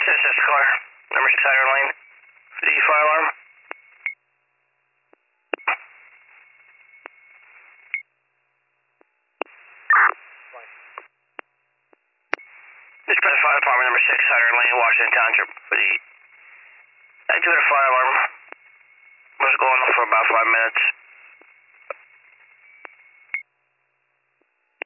This car, number 6 Iron Lane, for the fire alarm. Dispatch Fire Department, number 6 Iron Lane, Washington Township, for the activated fire alarm. Was going off for about 5 minutes.